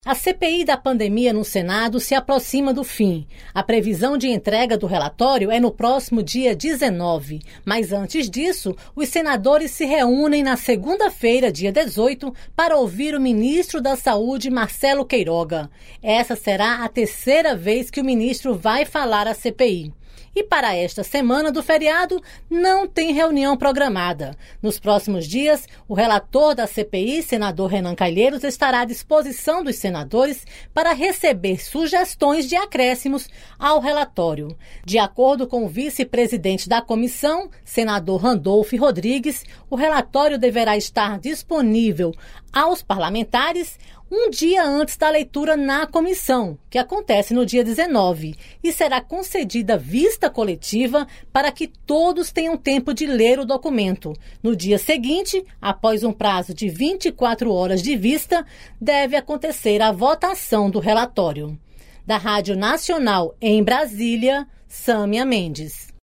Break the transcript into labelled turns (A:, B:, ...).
A: A CPI da pandemia no Senado se aproxima do fim. A previsão de entrega do relatório é no próximo dia 19. Mas antes disso, os senadores se reúnem na segunda-feira, dia 18, para ouvir o ministro da Saúde, Marcelo Queiroga. Essa será a terceira vez que o ministro vai falar à CPI. E para esta semana do feriado, não tem reunião programada. Nos próximos dias, o relator da CPI, senador Renan Calheiros, estará à disposição dos senadores para receber sugestões de acréscimos ao relatório. De acordo com o vice-presidente da comissão, senador Randolfo Rodrigues, o relatório deverá estar disponível aos parlamentares um dia antes da leitura na comissão, que acontece no dia 19, e será concedida vista coletiva para que todos tenham tempo de ler o documento. No dia seguinte, após um prazo de 24 horas de vista, deve acontecer a votação do relatório. Da Rádio Nacional em Brasília, Sâmia Mendes.